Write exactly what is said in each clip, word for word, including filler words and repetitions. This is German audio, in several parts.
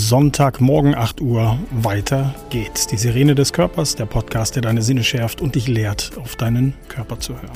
Sonntagmorgen acht Uhr, weiter geht's. Die Sirene des Körpers, der Podcast, der deine Sinne schärft und dich lehrt, auf deinen Körper zu hören.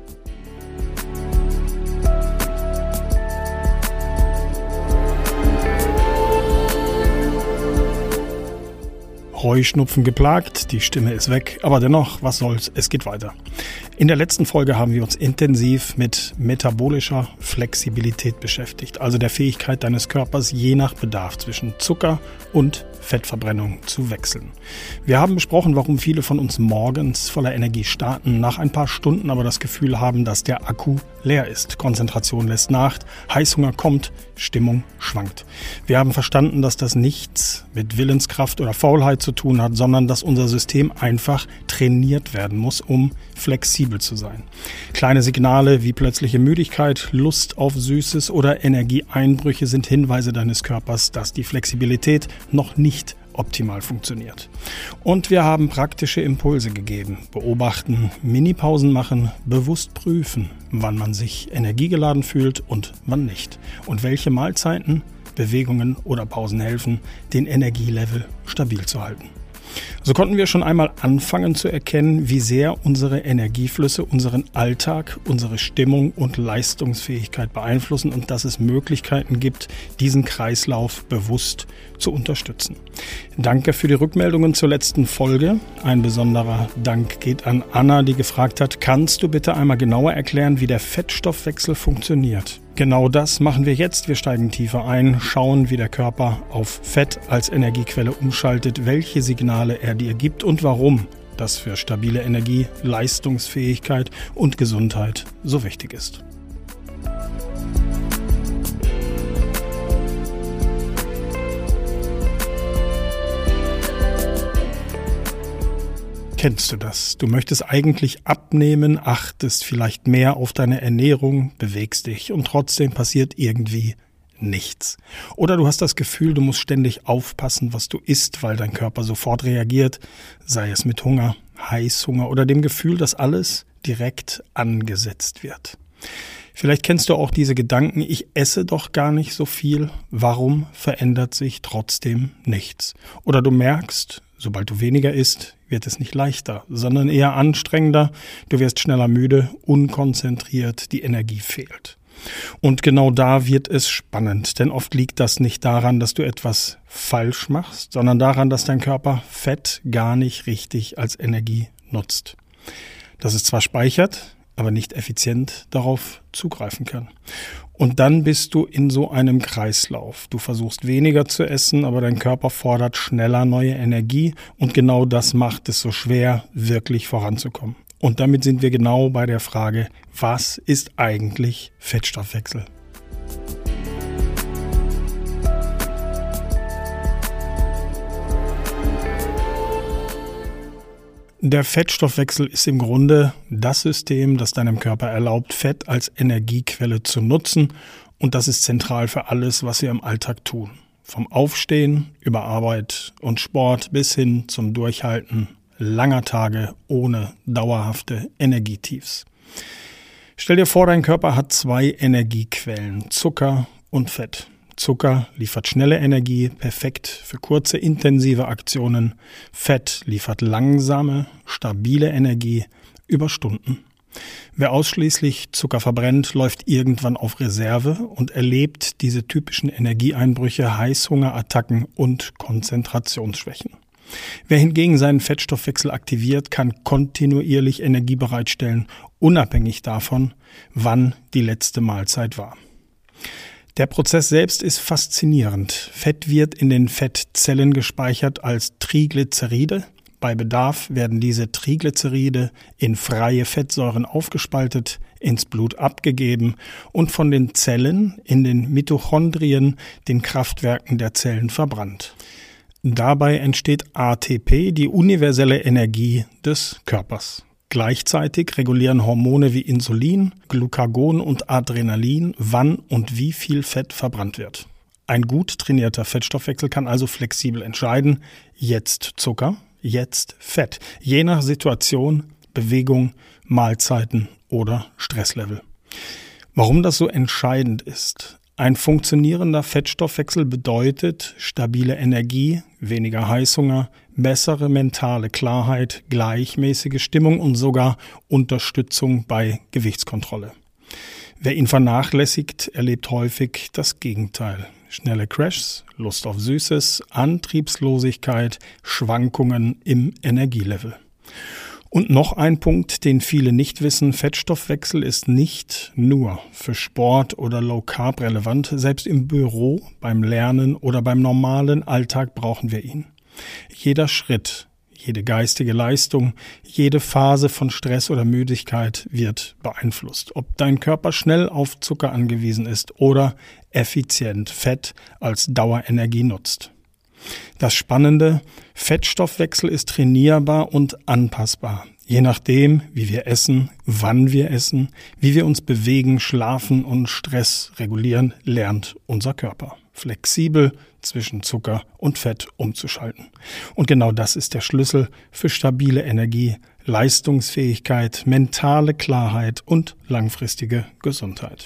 Heuschnupfen geplagt, die Stimme ist weg, aber dennoch, was soll's, es geht weiter. In der letzten Folge haben wir uns intensiv mit metabolischer Flexibilität beschäftigt, also der Fähigkeit deines Körpers, je nach Bedarf zwischen Zucker und Fettverbrennung zu wechseln. Wir haben besprochen, warum viele von uns morgens voller Energie starten, nach ein paar Stunden aber das Gefühl haben, dass der Akku leer ist. Konzentration lässt nach, Heißhunger kommt, Stimmung schwankt. Wir haben verstanden, dass das nichts mit Willenskraft oder Faulheit zu tun hat, sondern dass unser System einfach trainiert werden muss, um flexibel zu sein. Kleine Signale wie plötzliche Müdigkeit, Lust auf Süßes oder Energieeinbrüche sind Hinweise deines Körpers, dass die Flexibilität noch nicht optimal funktioniert. Und wir haben praktische Impulse gegeben. Beobachten, Minipausen machen, bewusst prüfen, wann man sich energiegeladen fühlt und wann nicht. Und welche Mahlzeiten, Bewegungen oder Pausen helfen, den Energielevel stabil zu halten. So konnten wir schon einmal anfangen zu erkennen, wie sehr unsere Energieflüsse unseren Alltag, unsere Stimmung und Leistungsfähigkeit beeinflussen und dass es Möglichkeiten gibt, diesen Kreislauf bewusst zu unterstützen. Danke für die Rückmeldungen zur letzten Folge. Ein besonderer Dank geht an Anna, die gefragt hat, kannst du bitte einmal genauer erklären, wie der Fettstoffwechsel funktioniert? Genau das machen wir jetzt. Wir steigen tiefer ein, schauen, wie der Körper auf Fett als Energiequelle umschaltet, welche Signale er dir gibt und warum das für stabile Energie, Leistungsfähigkeit und Gesundheit so wichtig ist. Kennst du das? Du möchtest eigentlich abnehmen, achtest vielleicht mehr auf deine Ernährung, bewegst dich und trotzdem passiert irgendwie nichts. Oder du hast das Gefühl, du musst ständig aufpassen, was du isst, weil dein Körper sofort reagiert, sei es mit Hunger, Heißhunger oder dem Gefühl, dass alles direkt angesetzt wird. Vielleicht kennst du auch diese Gedanken, ich esse doch gar nicht so viel, warum verändert sich trotzdem nichts? Oder du merkst, sobald du weniger isst, wird es nicht leichter, sondern eher anstrengender. Du wirst schneller müde, unkonzentriert, die Energie fehlt. Und genau da wird es spannend, denn oft liegt das nicht daran, dass du etwas falsch machst, sondern daran, dass dein Körper Fett gar nicht richtig als Energie nutzt. Dass es zwar speichert, aber nicht effizient darauf zugreifen kann. Und dann bist du in so einem Kreislauf. Du versuchst weniger zu essen, aber dein Körper fordert schneller neue Energie und genau das macht es so schwer, wirklich voranzukommen. Und damit sind wir genau bei der Frage, was ist eigentlich Fettstoffwechsel? Der Fettstoffwechsel ist im Grunde das System, das deinem Körper erlaubt, Fett als Energiequelle zu nutzen. Und das ist zentral für alles, was wir im Alltag tun. Vom Aufstehen über Arbeit und Sport bis hin zum Durchhalten langer Tage ohne dauerhafte Energietiefs. Stell dir vor, dein Körper hat zwei Energiequellen, Zucker und Fett. Zucker liefert schnelle Energie, perfekt für kurze, intensive Aktionen. Fett liefert langsame, stabile Energie über Stunden. Wer ausschließlich Zucker verbrennt, läuft irgendwann auf Reserve und erlebt diese typischen Energieeinbrüche, Heißhungerattacken und Konzentrationsschwächen. Wer hingegen seinen Fettstoffwechsel aktiviert, kann kontinuierlich Energie bereitstellen, unabhängig davon, wann die letzte Mahlzeit war. Der Prozess selbst ist faszinierend. Fett wird in den Fettzellen gespeichert als Triglyceride. Bei Bedarf werden diese Triglyceride in freie Fettsäuren aufgespaltet, ins Blut abgegeben und von den Zellen in den Mitochondrien, den Kraftwerken der Zellen, verbrannt. Dabei entsteht A T P, die universelle Energie des Körpers. Gleichzeitig regulieren Hormone wie Insulin, Glucagon und Adrenalin, wann und wie viel Fett verbrannt wird. Ein gut trainierter Fettstoffwechsel kann also flexibel entscheiden, jetzt Zucker, jetzt Fett, je nach Situation, Bewegung, Mahlzeiten oder Stresslevel. Warum das so entscheidend ist? Ein funktionierender Fettstoffwechsel bedeutet stabile Energie, weniger Heißhunger, bessere mentale Klarheit, gleichmäßige Stimmung und sogar Unterstützung bei Gewichtskontrolle. Wer ihn vernachlässigt, erlebt häufig das Gegenteil. Schnelle Crashs, Lust auf Süßes, Antriebslosigkeit, Schwankungen im Energielevel. Und noch ein Punkt, den viele nicht wissen, Fettstoffwechsel ist nicht nur für Sport oder Low Carb relevant. Selbst im Büro, beim Lernen oder beim normalen Alltag brauchen wir ihn. Jeder Schritt, jede geistige Leistung, jede Phase von Stress oder Müdigkeit wird beeinflusst. Ob dein Körper schnell auf Zucker angewiesen ist oder effizient Fett als Dauerenergie nutzt. Das Spannende, Fettstoffwechsel ist trainierbar und anpassbar. Je nachdem, wie wir essen, wann wir essen, wie wir uns bewegen, schlafen und Stress regulieren, lernt unser Körper flexibel zwischen Zucker und Fett umzuschalten. Und genau das ist der Schlüssel für stabile Energie, Leistungsfähigkeit, mentale Klarheit und langfristige Gesundheit.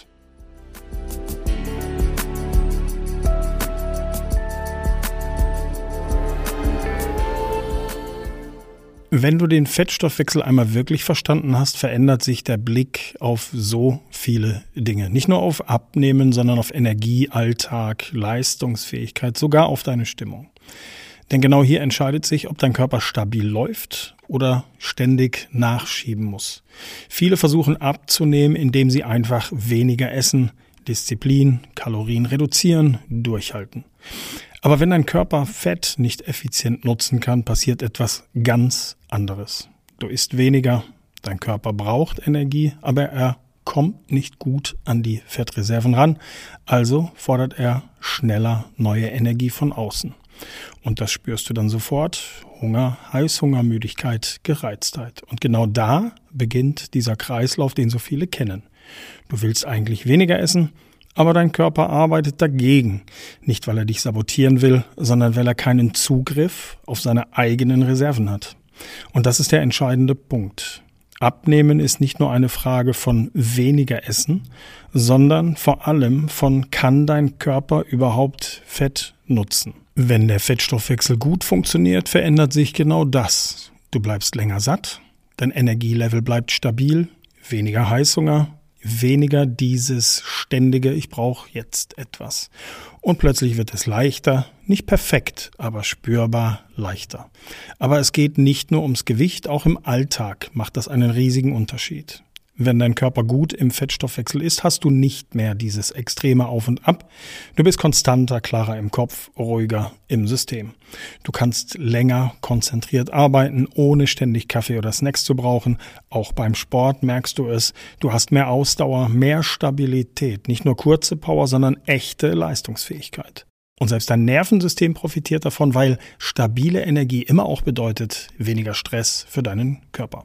Wenn du den Fettstoffwechsel einmal wirklich verstanden hast, verändert sich der Blick auf so viele Dinge. Nicht nur auf Abnehmen, sondern auf Energie, Alltag, Leistungsfähigkeit, sogar auf deine Stimmung. Denn genau hier entscheidet sich, ob dein Körper stabil läuft oder ständig nachschieben muss. Viele versuchen abzunehmen, indem sie einfach weniger essen, Disziplin, Kalorien reduzieren, durchhalten. Aber wenn dein Körper Fett nicht effizient nutzen kann, passiert etwas ganz anderes. Du isst weniger, dein Körper braucht Energie, aber er kommt nicht gut an die Fettreserven ran, also fordert er schneller neue Energie von außen. Und das spürst du dann sofort: Hunger, Heißhunger, Müdigkeit, Gereiztheit. Und genau da beginnt dieser Kreislauf, den so viele kennen. Du willst eigentlich weniger essen, aber dein Körper arbeitet dagegen. Nicht, weil er dich sabotieren will, sondern weil er keinen Zugriff auf seine eigenen Reserven hat. Und das ist der entscheidende Punkt. Abnehmen ist nicht nur eine Frage von weniger Essen, sondern vor allem von: Kann dein Körper überhaupt Fett nutzen? Wenn der Fettstoffwechsel gut funktioniert, verändert sich genau das. Du bleibst länger satt, dein Energielevel bleibt stabil, weniger Heißhunger, weniger dieses ständige „Ich brauche jetzt etwas". Und plötzlich wird es leichter, nicht perfekt, aber spürbar leichter. Aber es geht nicht nur ums Gewicht, auch im Alltag macht das einen riesigen Unterschied. Wenn dein Körper gut im Fettstoffwechsel ist, hast du nicht mehr dieses extreme Auf und Ab. Du bist konstanter, klarer im Kopf, ruhiger im System. Du kannst länger konzentriert arbeiten, ohne ständig Kaffee oder Snacks zu brauchen. Auch beim Sport merkst du es. Du hast mehr Ausdauer, mehr Stabilität. Nicht nur kurze Power, sondern echte Leistungsfähigkeit. Und selbst dein Nervensystem profitiert davon, weil stabile Energie immer auch bedeutet weniger Stress für deinen Körper.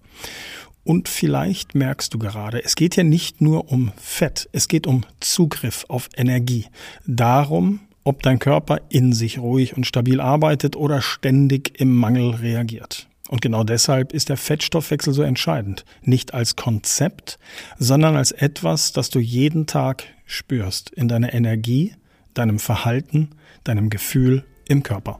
Und vielleicht merkst du gerade, es geht ja nicht nur um Fett, es geht um Zugriff auf Energie. Darum, ob dein Körper in sich ruhig und stabil arbeitet oder ständig im Mangel reagiert. Und genau deshalb ist der Fettstoffwechsel so entscheidend. Nicht als Konzept, sondern als etwas, das du jeden Tag spürst in deiner Energie, deinem Verhalten, deinem Gefühl im Körper.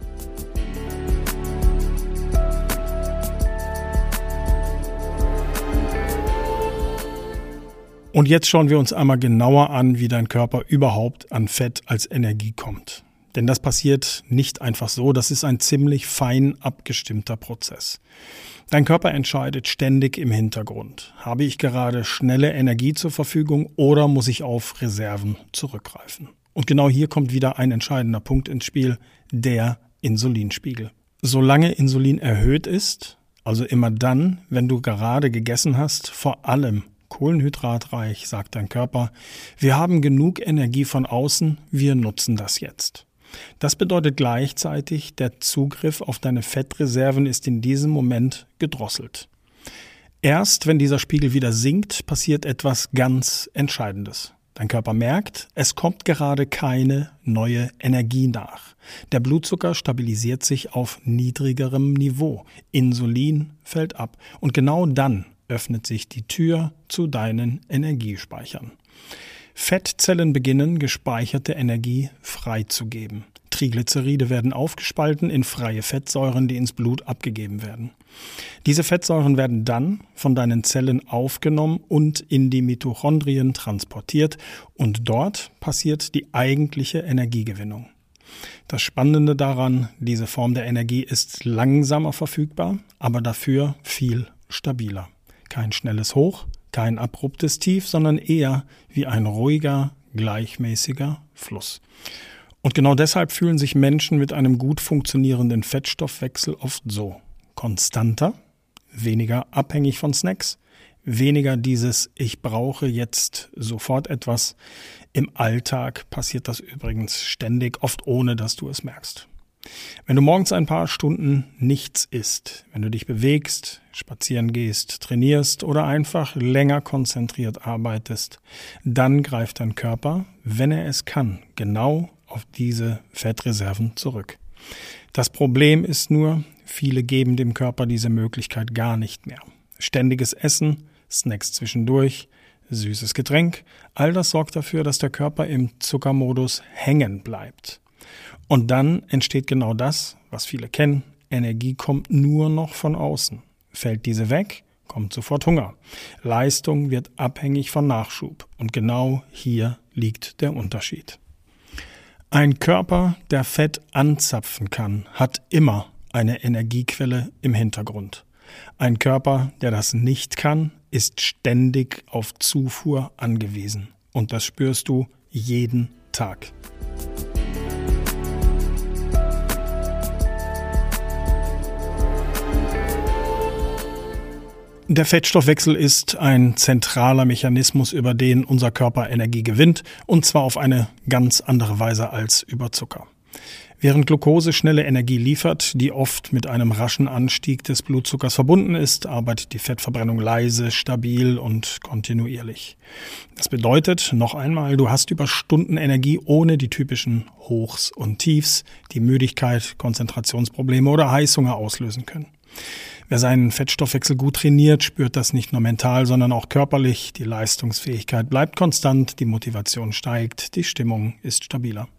Und jetzt schauen wir uns einmal genauer an, wie dein Körper überhaupt an Fett als Energie kommt. Denn das passiert nicht einfach so, das ist ein ziemlich fein abgestimmter Prozess. Dein Körper entscheidet ständig im Hintergrund. Habe ich gerade schnelle Energie zur Verfügung oder muss ich auf Reserven zurückgreifen? Und genau hier kommt wieder ein entscheidender Punkt ins Spiel, der Insulinspiegel. Solange Insulin erhöht ist, also immer dann, wenn du gerade gegessen hast, vor allem kohlenhydratreich, sagt dein Körper, wir haben genug Energie von außen, wir nutzen das jetzt. Das bedeutet gleichzeitig, der Zugriff auf deine Fettreserven ist in diesem Moment gedrosselt. Erst wenn dieser Spiegel wieder sinkt, passiert etwas ganz Entscheidendes. Dein Körper merkt, es kommt gerade keine neue Energie nach. Der Blutzucker stabilisiert sich auf niedrigerem Niveau. Insulin fällt ab. Und genau dann öffnet sich die Tür zu deinen Energiespeichern. Fettzellen beginnen, gespeicherte Energie freizugeben. Triglyceride werden aufgespalten in freie Fettsäuren, die ins Blut abgegeben werden. Diese Fettsäuren werden dann von deinen Zellen aufgenommen und in die Mitochondrien transportiert und dort passiert die eigentliche Energiegewinnung. Das Spannende daran, diese Form der Energie ist langsamer verfügbar, aber dafür viel stabiler. Kein schnelles Hoch, kein abruptes Tief, sondern eher wie ein ruhiger, gleichmäßiger Fluss. Und genau deshalb fühlen sich Menschen mit einem gut funktionierenden Fettstoffwechsel oft so: konstanter, weniger abhängig von Snacks, weniger dieses „Ich brauche jetzt sofort etwas". Im Alltag passiert das übrigens ständig, oft ohne dass du es merkst. Wenn du morgens ein paar Stunden nichts isst, wenn du dich bewegst, spazieren gehst, trainierst oder einfach länger konzentriert arbeitest, dann greift dein Körper, wenn er es kann, genau auf diese Fettreserven zurück. Das Problem ist nur, viele geben dem Körper diese Möglichkeit gar nicht mehr. Ständiges Essen, Snacks zwischendurch, süßes Getränk, all das sorgt dafür, dass der Körper im Zuckermodus hängen bleibt. Und dann entsteht genau das, was viele kennen: Energie kommt nur noch von außen. Fällt diese weg, kommt sofort Hunger. Leistung wird abhängig von Nachschub. Und genau hier liegt der Unterschied. Ein Körper, der Fett anzapfen kann, hat immer eine Energiequelle im Hintergrund. Ein Körper, der das nicht kann, ist ständig auf Zufuhr angewiesen. Und das spürst du jeden Tag. Der Fettstoffwechsel ist ein zentraler Mechanismus, über den unser Körper Energie gewinnt, und zwar auf eine ganz andere Weise als über Zucker. Während Glucose schnelle Energie liefert, die oft mit einem raschen Anstieg des Blutzuckers verbunden ist, arbeitet die Fettverbrennung leise, stabil und kontinuierlich. Das bedeutet, noch einmal, du hast über Stunden Energie ohne die typischen Hochs und Tiefs, die Müdigkeit, Konzentrationsprobleme oder Heißhunger auslösen können. Wer seinen Fettstoffwechsel gut trainiert, spürt das nicht nur mental, sondern auch körperlich. Die Leistungsfähigkeit bleibt konstant, die Motivation steigt, die Stimmung ist stabiler.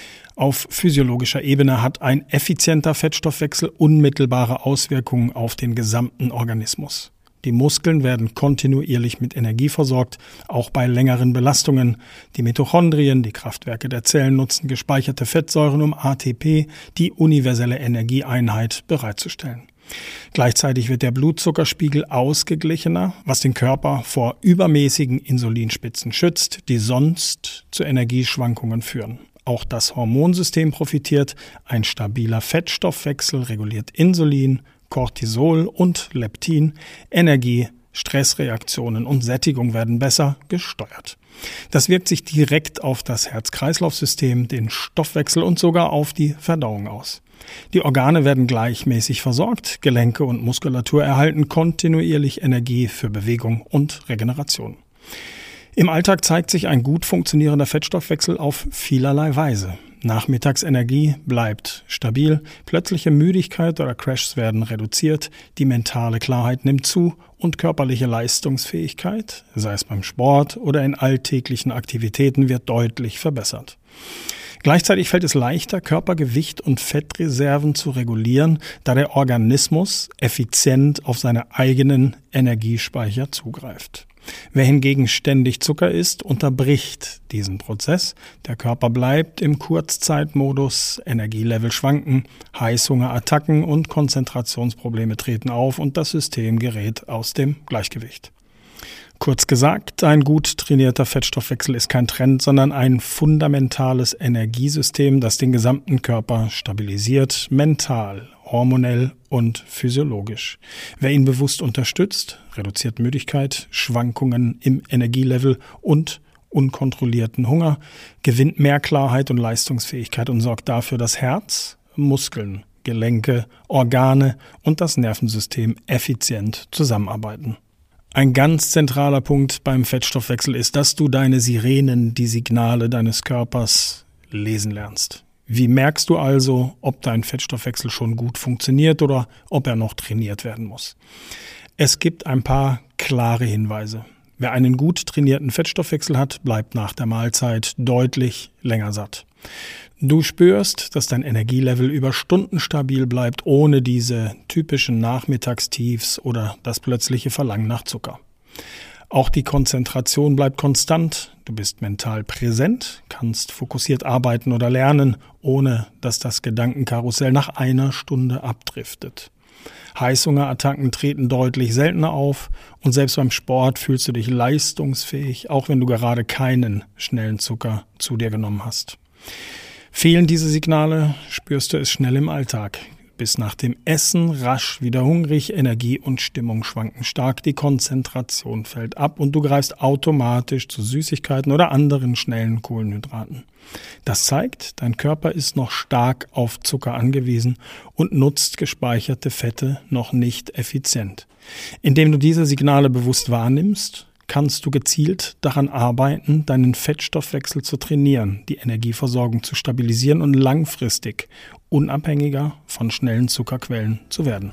Auf physiologischer Ebene hat ein effizienter Fettstoffwechsel unmittelbare Auswirkungen auf den gesamten Organismus. Die Muskeln werden kontinuierlich mit Energie versorgt, auch bei längeren Belastungen. Die Mitochondrien, die Kraftwerke der Zellen, nutzen gespeicherte Fettsäuren, um A T P, die universelle Energieeinheit, bereitzustellen. Gleichzeitig wird der Blutzuckerspiegel ausgeglichener, was den Körper vor übermäßigen Insulinspitzen schützt, die sonst zu Energieschwankungen führen. Auch das Hormonsystem profitiert. Ein stabiler Fettstoffwechsel reguliert Insulin, Cortisol und Leptin. Energie, Stressreaktionen und Sättigung werden besser gesteuert. Das wirkt sich direkt auf das Herz-Kreislauf-System, den Stoffwechsel und sogar auf die Verdauung aus. Die Organe werden gleichmäßig versorgt, Gelenke und Muskulatur erhalten kontinuierlich Energie für Bewegung und Regeneration. Im Alltag zeigt sich ein gut funktionierender Fettstoffwechsel auf vielerlei Weise. Nachmittagsenergie bleibt stabil, plötzliche Müdigkeit oder Crashs werden reduziert, die mentale Klarheit nimmt zu und körperliche Leistungsfähigkeit, sei es beim Sport oder in alltäglichen Aktivitäten, wird deutlich verbessert. Gleichzeitig fällt es leichter, Körpergewicht und Fettreserven zu regulieren, da der Organismus effizient auf seine eigenen Energiespeicher zugreift. Wer hingegen ständig Zucker isst, unterbricht diesen Prozess. Der Körper bleibt im Kurzzeitmodus, Energielevel schwanken, Heißhungerattacken und Konzentrationsprobleme treten auf und das System gerät aus dem Gleichgewicht. Kurz gesagt, ein gut trainierter Fettstoffwechsel ist kein Trend, sondern ein fundamentales Energiesystem, das den gesamten Körper stabilisiert, mental, hormonell und physiologisch. Wer ihn bewusst unterstützt, reduziert Müdigkeit, Schwankungen im Energielevel und unkontrollierten Hunger, gewinnt mehr Klarheit und Leistungsfähigkeit und sorgt dafür, dass Herz, Muskeln, Gelenke, Organe und das Nervensystem effizient zusammenarbeiten. Ein ganz zentraler Punkt beim Fettstoffwechsel ist, dass du deine Sirenen, die Signale deines Körpers, lesen lernst. Wie merkst du also, ob dein Fettstoffwechsel schon gut funktioniert oder ob er noch trainiert werden muss? Es gibt ein paar klare Hinweise. Wer einen gut trainierten Fettstoffwechsel hat, bleibt nach der Mahlzeit deutlich länger satt. Du spürst, dass dein Energielevel über Stunden stabil bleibt, ohne diese typischen Nachmittagstiefs oder das plötzliche Verlangen nach Zucker. Auch die Konzentration bleibt konstant, du bist mental präsent, kannst fokussiert arbeiten oder lernen, ohne dass das Gedankenkarussell nach einer Stunde abdriftet. Heißhungerattacken treten deutlich seltener auf und selbst beim Sport fühlst du dich leistungsfähig, auch wenn du gerade keinen schnellen Zucker zu dir genommen hast. Fehlen diese Signale, spürst du es schnell im Alltag. Bis nach dem Essen rasch wieder hungrig, Energie und Stimmung schwanken stark, die Konzentration fällt ab und du greifst automatisch zu Süßigkeiten oder anderen schnellen Kohlenhydraten. Das zeigt, dein Körper ist noch stark auf Zucker angewiesen und nutzt gespeicherte Fette noch nicht effizient. Indem du diese Signale bewusst wahrnimmst, kannst du gezielt daran arbeiten, deinen Fettstoffwechsel zu trainieren, die Energieversorgung zu stabilisieren und langfristig unabhängiger von schnellen Zuckerquellen zu werden.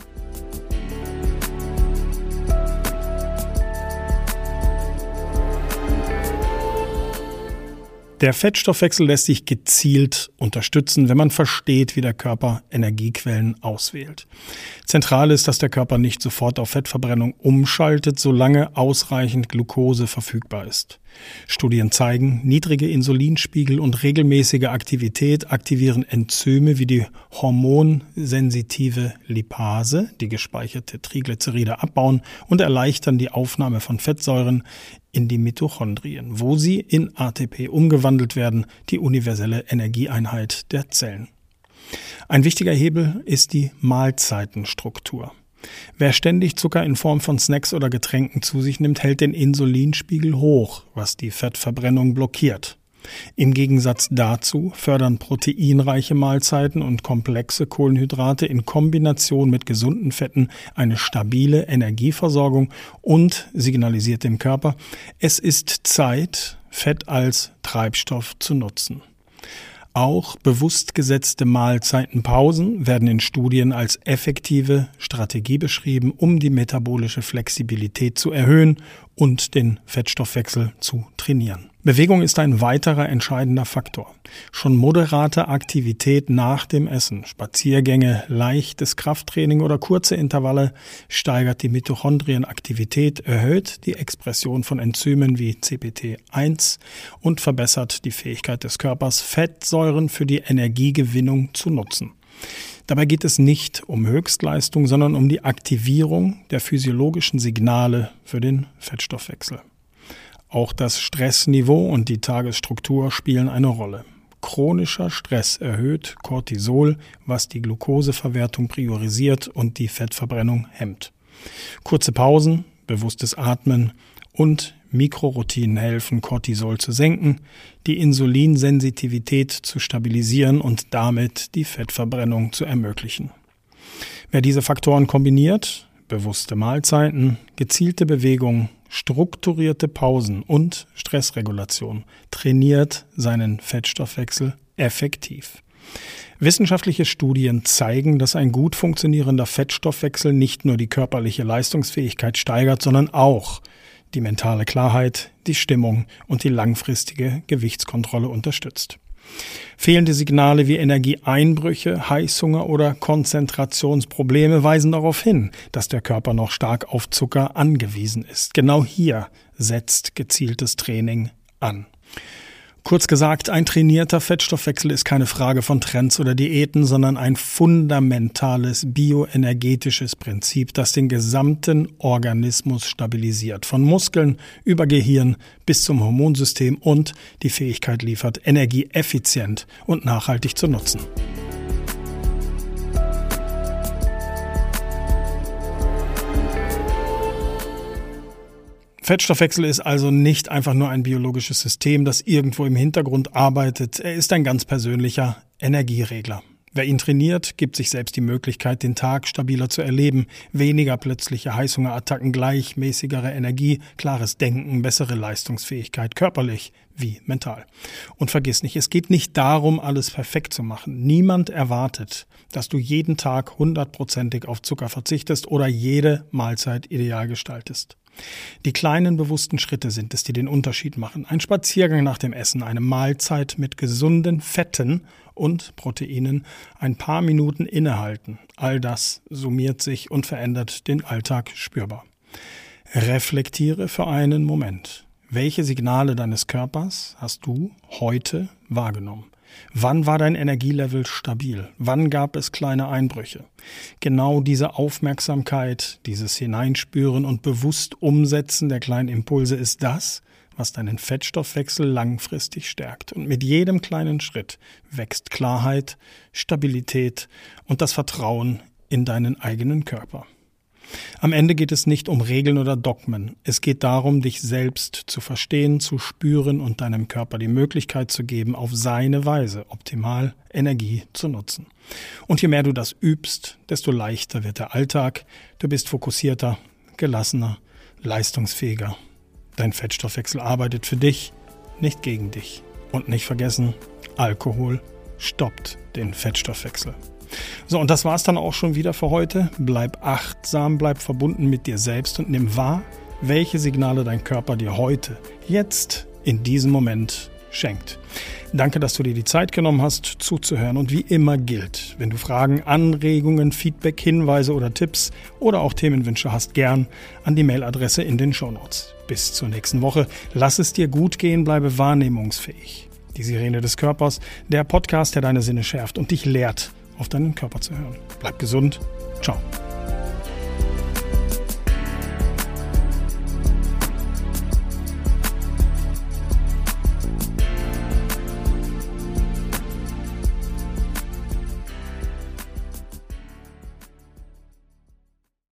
Der Fettstoffwechsel lässt sich gezielt unterstützen, wenn man versteht, wie der Körper Energiequellen auswählt. Zentral ist, dass der Körper nicht sofort auf Fettverbrennung umschaltet, solange ausreichend Glucose verfügbar ist. Studien zeigen, niedrige Insulinspiegel und regelmäßige Aktivität aktivieren Enzyme wie die hormonsensitive Lipase, die gespeicherte Triglyceride abbauen und erleichtern die Aufnahme von Fettsäuren in die Mitochondrien, wo sie in A T P umgewandelt werden, die universelle Energieeinheit der Zellen. Ein wichtiger Hebel ist die Mahlzeitenstruktur. Wer ständig Zucker in Form von Snacks oder Getränken zu sich nimmt, hält den Insulinspiegel hoch, was die Fettverbrennung blockiert. Im Gegensatz dazu fördern proteinreiche Mahlzeiten und komplexe Kohlenhydrate in Kombination mit gesunden Fetten eine stabile Energieversorgung und signalisiert dem Körper, es ist Zeit, Fett als Treibstoff zu nutzen. Auch bewusst gesetzte Mahlzeitenpausen werden in Studien als effektive Strategie beschrieben, um die metabolische Flexibilität zu erhöhen und den Fettstoffwechsel zu trainieren. Bewegung ist ein weiterer entscheidender Faktor. Schon moderate Aktivität nach dem Essen, Spaziergänge, leichtes Krafttraining oder kurze Intervalle steigert die Mitochondrienaktivität, erhöht die Expression von Enzymen wie C P T eins und verbessert die Fähigkeit des Körpers, Fettsäuren für die Energiegewinnung zu nutzen. Dabei geht es nicht um Höchstleistung, sondern um die Aktivierung der physiologischen Signale für den Fettstoffwechsel. Auch das Stressniveau und die Tagesstruktur spielen eine Rolle. Chronischer Stress erhöht Cortisol, was die Glukoseverwertung priorisiert und die Fettverbrennung hemmt. Kurze Pausen, bewusstes Atmen und Mikroroutinen helfen, Cortisol zu senken, die Insulinsensitivität zu stabilisieren und damit die Fettverbrennung zu ermöglichen. Wer diese Faktoren kombiniert, bewusste Mahlzeiten, gezielte Bewegung, strukturierte Pausen und Stressregulation, trainiert seinen Fettstoffwechsel effektiv. Wissenschaftliche Studien zeigen, dass ein gut funktionierender Fettstoffwechsel nicht nur die körperliche Leistungsfähigkeit steigert, sondern auch die mentale Klarheit, die Stimmung und die langfristige Gewichtskontrolle unterstützt. Fehlende Signale wie Energieeinbrüche, Heißhunger oder Konzentrationsprobleme weisen darauf hin, dass der Körper noch stark auf Zucker angewiesen ist. Genau hier setzt gezieltes Training an. Kurz gesagt, ein trainierter Fettstoffwechsel ist keine Frage von Trends oder Diäten, sondern ein fundamentales bioenergetisches Prinzip, das den gesamten Organismus stabilisiert. Von Muskeln über Gehirn bis zum Hormonsystem und die Fähigkeit liefert, Energie effizient und nachhaltig zu nutzen. Fettstoffwechsel ist also nicht einfach nur ein biologisches System, das irgendwo im Hintergrund arbeitet. Er ist ein ganz persönlicher Energieregler. Wer ihn trainiert, gibt sich selbst die Möglichkeit, den Tag stabiler zu erleben, weniger plötzliche Heißhungerattacken, gleichmäßigere Energie, klares Denken, bessere Leistungsfähigkeit, körperlich wie mental. Und vergiss nicht, es geht nicht darum, alles perfekt zu machen. Niemand erwartet, dass du jeden Tag hundertprozentig auf Zucker verzichtest oder jede Mahlzeit ideal gestaltest. Die kleinen bewussten Schritte sind es, die den Unterschied machen. Ein Spaziergang nach dem Essen, eine Mahlzeit mit gesunden Fetten und Proteinen, ein paar Minuten innehalten. All das summiert sich und verändert den Alltag spürbar. Reflektiere für einen Moment. Welche Signale deines Körpers hast du heute wahrgenommen? Wann war dein Energielevel stabil? Wann gab es kleine Einbrüche? Genau diese Aufmerksamkeit, dieses Hineinspüren und bewusst Umsetzen der kleinen Impulse ist das, was deinen Fettstoffwechsel langfristig stärkt. Und mit jedem kleinen Schritt wächst Klarheit, Stabilität und das Vertrauen in deinen eigenen Körper. Am Ende geht es nicht um Regeln oder Dogmen. Es geht darum, dich selbst zu verstehen, zu spüren und deinem Körper die Möglichkeit zu geben, auf seine Weise optimal Energie zu nutzen. Und je mehr du das übst, desto leichter wird der Alltag. Du bist fokussierter, gelassener, leistungsfähiger. Dein Fettstoffwechsel arbeitet für dich, nicht gegen dich. Und nicht vergessen, Alkohol stoppt den Fettstoffwechsel. So, und das war's dann auch schon wieder für heute. Bleib achtsam, bleib verbunden mit dir selbst und nimm wahr, welche Signale dein Körper dir heute, jetzt, in diesem Moment schenkt. Danke, dass du dir die Zeit genommen hast, zuzuhören. Und wie immer gilt, wenn du Fragen, Anregungen, Feedback, Hinweise oder Tipps oder auch Themenwünsche hast, gern an die Mailadresse in den Shownotes. Bis zur nächsten Woche. Lass es dir gut gehen, bleibe wahrnehmungsfähig. Die Sirene des Körpers, der Podcast, der deine Sinne schärft und dich lehrt, auf deinen Körper zu hören. Bleib gesund. Ciao.